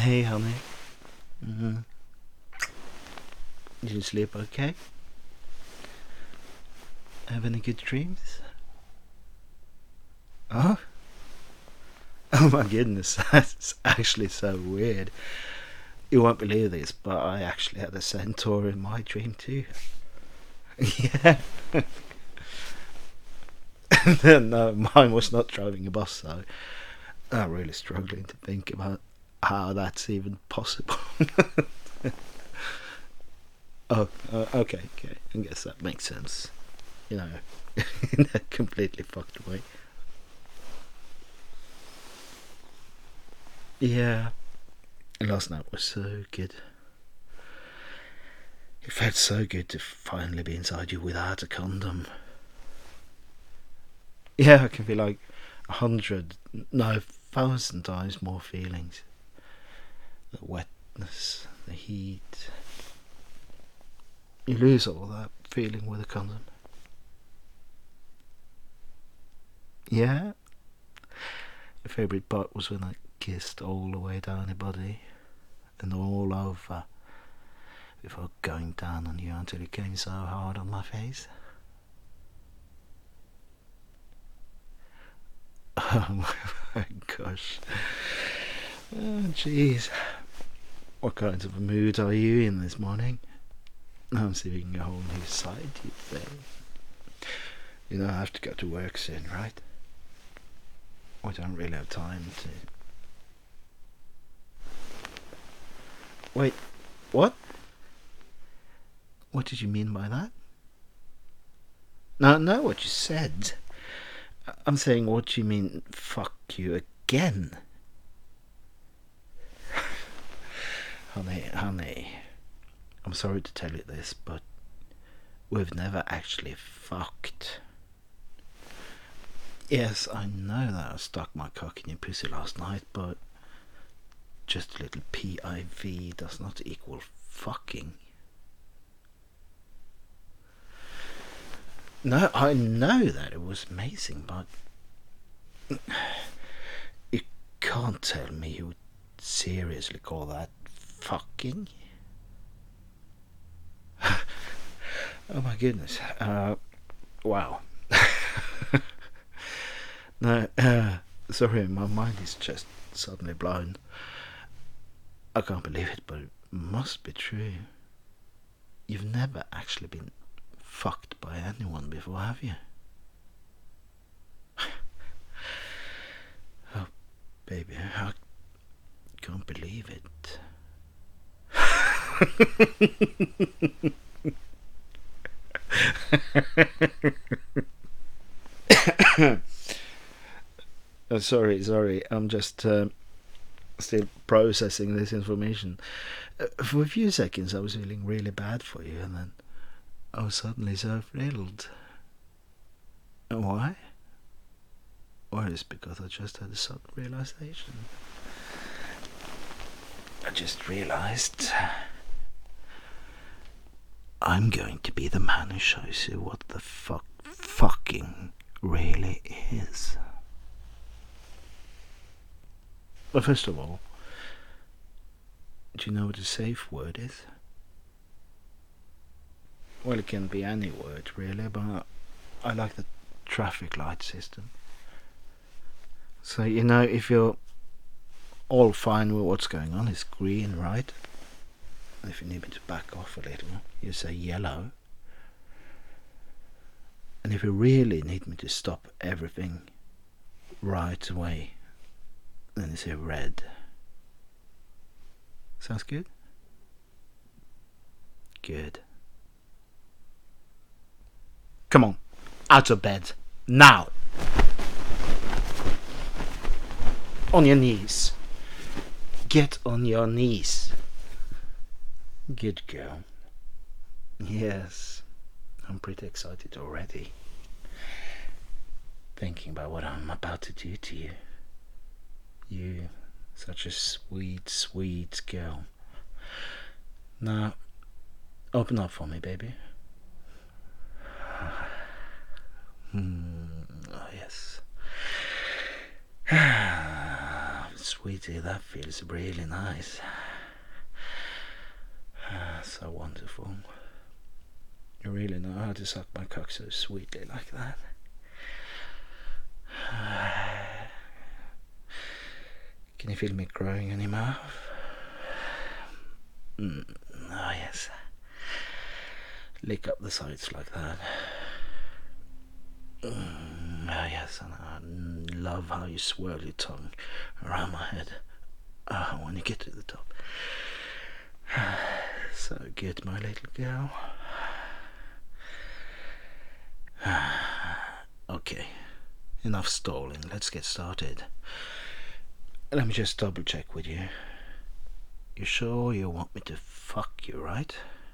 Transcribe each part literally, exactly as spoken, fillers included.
Hey, honey. Mm-hmm. Did you sleep okay? Have any good dreams? Oh? Oh my goodness, that's actually so weird. You won't believe this, but I actually had a centaur in my dream too. Yeah. No, mine was not driving a bus, though. I'm really struggling to think about how that's even possible. Oh, uh, okay, okay. I guess that makes sense. You know, in a completely fucked way. Yeah. Last night was so good. It felt so good to finally be inside you without a condom. Yeah, I can feel like a hundred, no, a thousand times more feelings. The wetness, the heat. You lose all that feeling with a condom. Yeah? My favourite part was when I kissed all the way down your body and all over before going down on you until it came so hard on my face. Oh my gosh. Oh jeez. What kind of a mood are you in this morning? I'm seeing a whole new side to you today. You know I have to go to work soon, right? I don't really have time to... Wait, what? What did you mean by that? No, I know what you said. I'm saying, what do you mean, fuck you again? Honey, honey, I'm sorry to tell you this, but we've never actually fucked. Yes, I know that I stuck my cock in your pussy last night, but just a little P I V does not equal fucking. No, I know that it was amazing, but you can't tell me you would seriously call that fucking. Oh my goodness. Uh, wow. No, uh, sorry, my mind is just suddenly blown. I can't believe it, but it must be true. You've never actually been fucked by anyone before, have you? Oh, baby, I can't believe it. Oh, sorry, sorry. I'm just uh, still processing this information. Uh, for a few seconds, I was feeling really bad for you, and then I was suddenly so thrilled. And why? Or is it because I just had a sudden realization? I just realized I'm going to be the man who shows you what the fuck fucking really is. Well, first of all, do you know what a safe word is? Well, it can be any word, really, but I like the traffic light system. So, you know, if you're all fine with what's going on, it's green, right? And if you need me to back off a little, you say yellow. And if you really need me to stop everything right away, then you say red. Sounds good? Good. Come on, out of bed, now! On your knees. Get on your knees. Good girl. Yes, I'm pretty excited already. Thinking about what I'm about to do to you. You, such a sweet, sweet girl. Now, open up for me, baby. Hmm, oh yes. Sweet. sweetie, that feels really nice. Ah, so wonderful. You really know how to suck my cock so sweetly like that. Can you feel me growing in your mouth? Mm, oh yes. Lick up the sides like that. Mm, oh yes, and I love how you swirl your tongue around my head. Oh, when you get to the top. So good, my little girl. Okay, enough stalling. Let's get started. Let me just double check with you. You sure you want me to fuck you, right?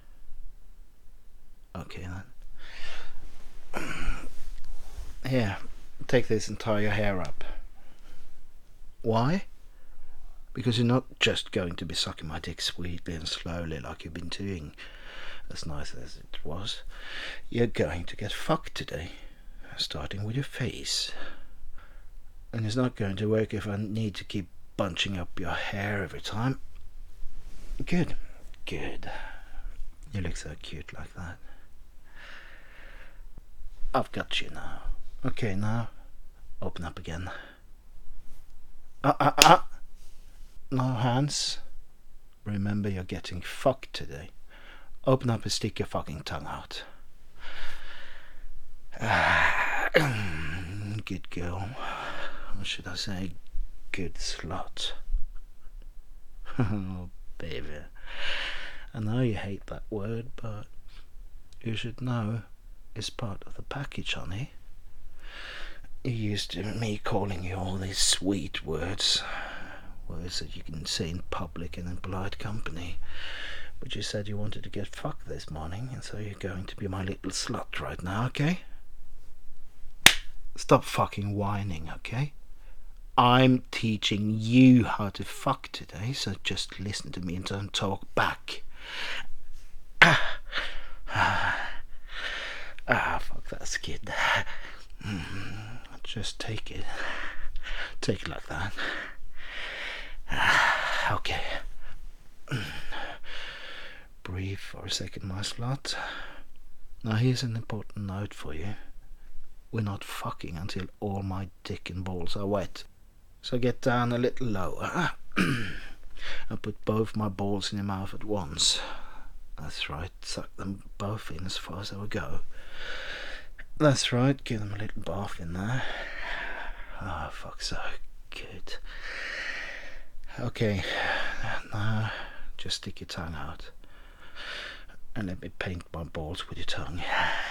Okay then. Here, take this and tie your hair up. Why? Because you're not just going to be sucking my dick sweetly and slowly like you've been doing, as nice as it was. You're going to get fucked today, starting with your face. And it's not going to work if I need to keep bunching up your hair every time. Good, good. You look so cute like that. I've got you now. Okay, now, open up again. Ah, ah, ah! No hands. Remember, you're getting fucked today. Open up and stick your fucking tongue out. Good girl. Or should I say, good slut. Oh, baby. I know you hate that word, but you should know it's part of the package, honey. You're used to me calling you all these sweet words. Words that you can say in public and in polite company. But you said you wanted to get fucked this morning, and so you're going to be my little slut right now, okay? Stop fucking whining, okay? I'm teaching you how to fuck today, so just listen to me and don't talk back. Ah, ah fuck, that's good. Mm, just take it. Take it like that. Ah, okay. Breathe for a second, my slut. Now here's an important note for you. We're not fucking until all my dick and balls are wet. So get down a little lower. I put both my balls in your mouth at once. That's right, suck them both in as far as they will go. That's right, give them a little bath in there. Oh, fuck, so good. Okay, now just stick your tongue out. And let me paint my balls with your tongue.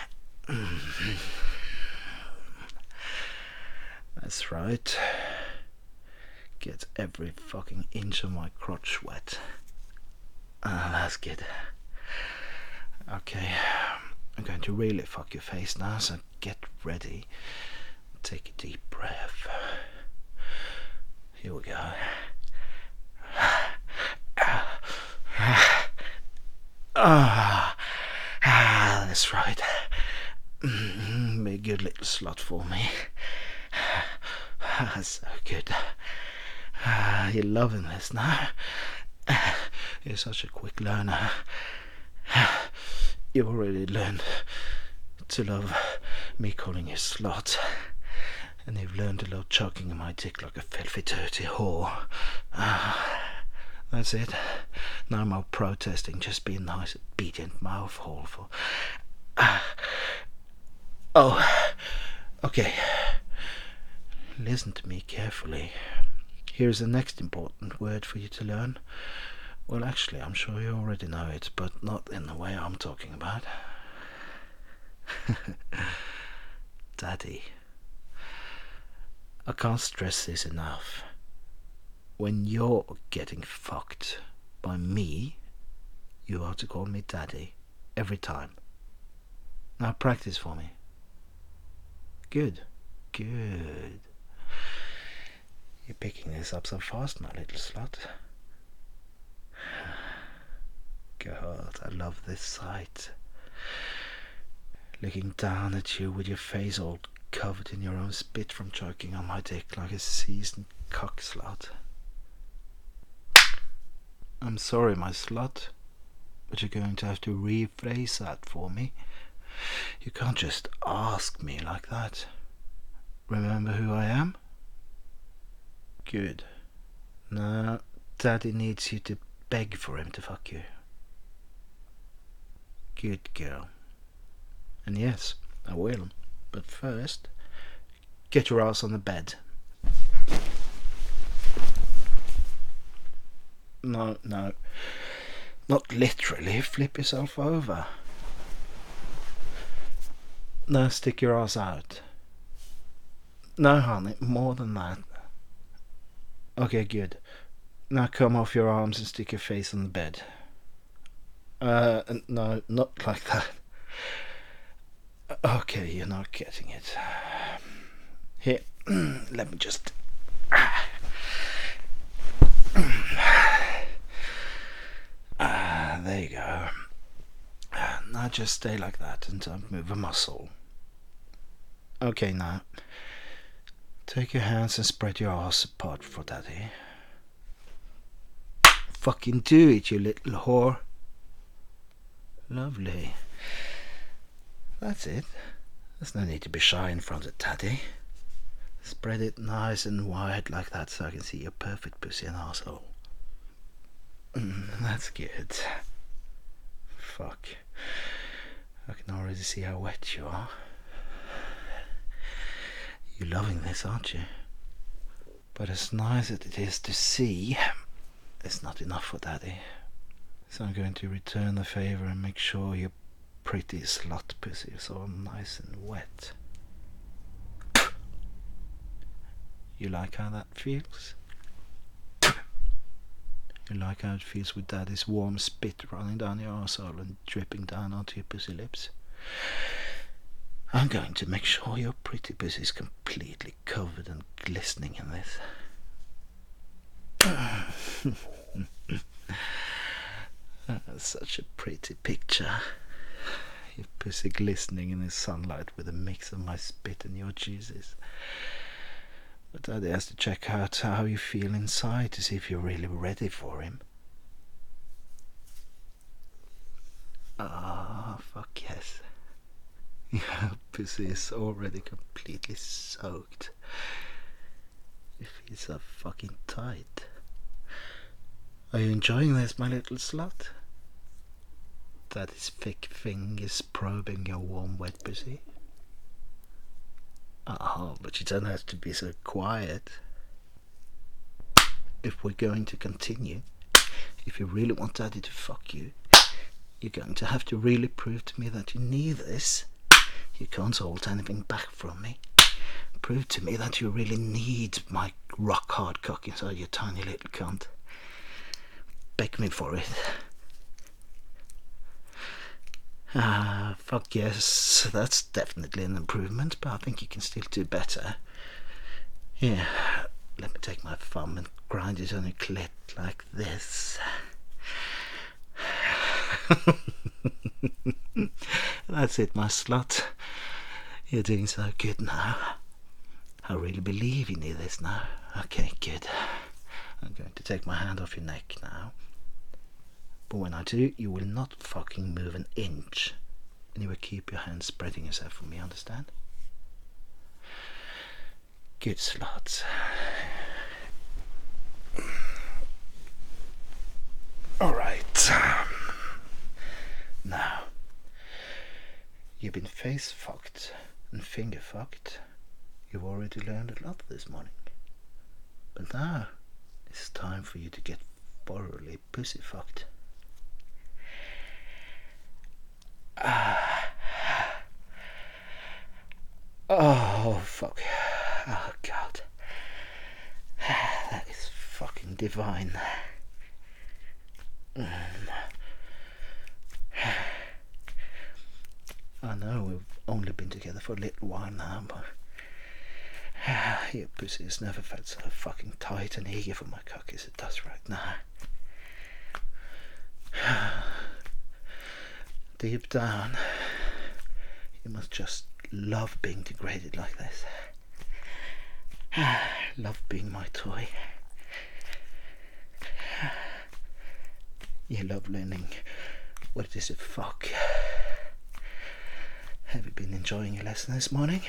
That's right. Get every fucking inch of my crotch wet. Ah, that's good. Okay, I'm going to really fuck your face now, so get ready. Take a deep breath. Here we go. Ah, ah, that's right. Be a good little slut for me. So good. Ah, you're loving this now. You're such a quick learner. You've already learned to love me calling you slut. And you've learned to love choking my dick like a filthy, dirty whore. Ah, that's it. No more protesting, just be a nice, obedient mouthhole for... Ah. Oh, okay. Listen to me carefully. Here's the next important word for you to learn. Well, actually, I'm sure you already know it, but not in the way I'm talking about. Daddy. I can't stress this enough. When you're getting fucked by me, you are to call me Daddy every time. Now practice for me. Good, good. You're picking this up so fast, my little slut. God, I love this sight. Looking down at you with your face all covered in your own spit from choking on my dick like a seasoned cock slut. I'm sorry, my slut, but you're going to have to rephrase that for me. You can't just ask me like that. Remember who I am? Good. Now, Daddy needs you to beg for him to fuck you. Good girl. And yes, I will. But first, get your ass on the bed. No, no. Not literally. Flip yourself over. No, stick your ass out. No, honey, more than that. Okay, good. Now come off your arms and stick your face on the bed. Uh, no, not like that. Okay, you're not getting it. Here, let me just... Ah, there you go. Now just stay like that and don't move a muscle. Okay, now. Take your hands and spread your ass apart for Daddy. Fucking do it, you little whore. Lovely. That's it. There's no need to be shy in front of Daddy. Spread it nice and wide like that so I can see your perfect pussy and arsehole. Mm, that's good. Fuck. I can already see how wet you are. You're loving this, aren't you? But as nice as it is to see, it's not enough for Daddy. So I'm going to return the favour and make sure your pretty slut pussy is all nice and wet. You like how that feels? You like how it feels with Daddy's warm spit running down your arsehole and dripping down onto your pussy lips? I'm going to make sure your pretty pussy is completely covered and glistening in this. That's such a pretty picture. Your pussy glistening in the sunlight with a mix of my spit and your juices. But Daddy has to check out how you feel inside to see if you're really ready for him. Ah, oh, fuck yes. Your pussy is already completely soaked. It feels so fucking tight. Are you enjoying this, my little slut? Daddy's thick fingers probing your warm, wet pussy. Oh, but you don't have to be so quiet. If we're going to continue, if you really want Daddy to fuck you, you're going to have to really prove to me that you need this. You can't hold anything back from me. Prove to me that you really need my rock hard cock inside your tiny little cunt. Beg me for it. Ah, fuck yes, that's definitely an improvement, but I think you can still do better. Here, let me take my thumb and grind it on your clit like this. That's it, my slut. You're doing so good now. I really believe you need this now. Okay, good. I'm going to take my hand off your neck now. But when I do, you will not fucking move an inch. And you will keep your hand spreading yourself for me, understand? Good slut. Alright. Now, you've been face fucked and finger fucked. You've already learned a lot this morning. But now, it's time for you to get thoroughly pussy fucked. Ah. Oh, fuck. Oh, God. That is fucking divine. Mm. I know we've only been together for a little while now, but your pussy has never felt so fucking tight and eager for my cock as it does right now. Deep down, you must just love being degraded like this. Love being my toy. You love learning what it is to fuck. Have you been enjoying your lesson this morning?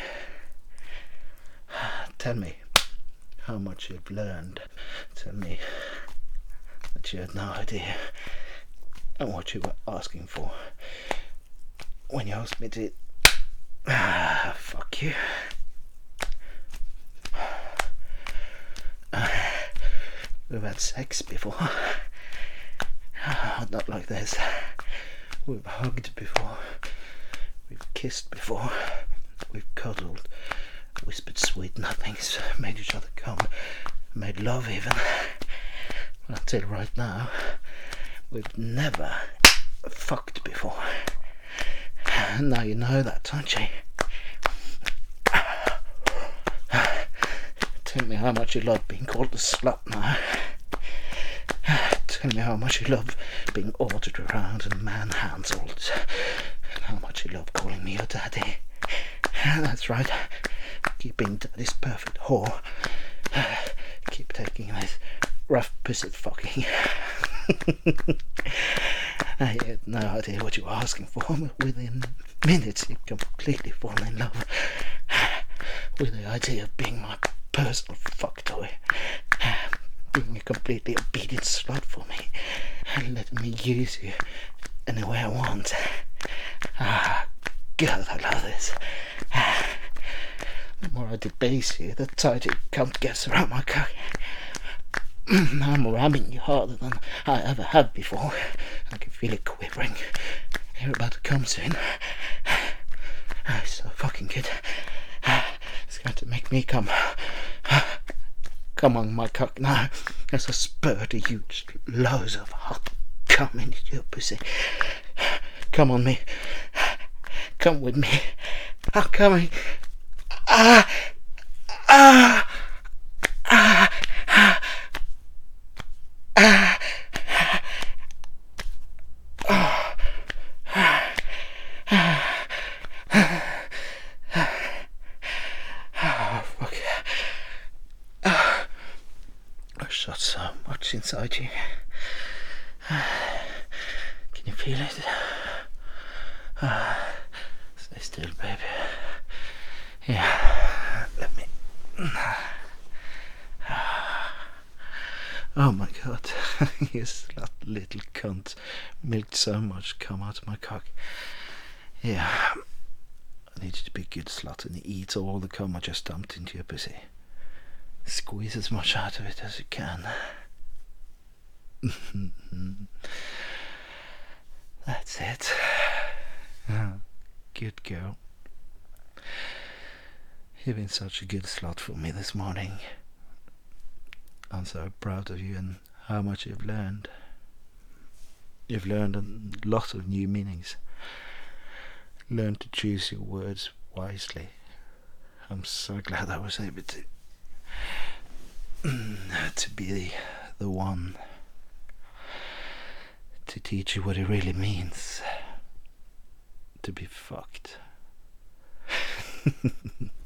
Tell me how much you've learned. Tell me that you had no idea and what you were asking for when you asked me to. Ah, fuck you. Uh, we've had sex before. Uh, not like this. We've hugged before. We've kissed before. We've cuddled. Whispered sweet nothings. Made each other come. Made love even. Until right now, we've never fucked before. Now you know that, don't you? Tell me how much you love being called a slut now. Tell me how much you love being ordered around and manhandled. And how much you love calling me your daddy. That's right. Keep being daddy's perfect whore. Keep taking this rough pussy fucking. I had no idea what you were asking for. Within minutes you completely fall in love with the idea of being my personal fuck toy. Being a completely obedient slut for me. And letting me use you any way I want. Ah, God, I love this. The more I debase you, the tighter your cunt gets around my cock. I'm ramming you harder than I ever have before. I can feel it quivering. You're about to come soon. It's so fucking good. It's going to make me come. Come on my cock now. As I spurt a huge loads of hot cum into your pussy. Come on me. Come with me. I'm coming. Ah! Ah! Ah! Ah! Oh. Oh, fuck. Oh. I shot so much inside you. Can you feel it? Oh. Stay still, baby. Yeah, let me. Oh my god, you slut little cunt. Milked so much cum out of my cock. Yeah, I need you to be a good slut and eat all the cum I just dumped into your pussy. Squeeze as much out of it as you can. That's it. Good girl. You've been such a good slut for me this morning. I'm so proud of you and how much you've learned. You've learned a lot of new meanings. Learned to choose your words wisely. I'm so glad I was able to to be the, the one to teach you what it really means to be fucked.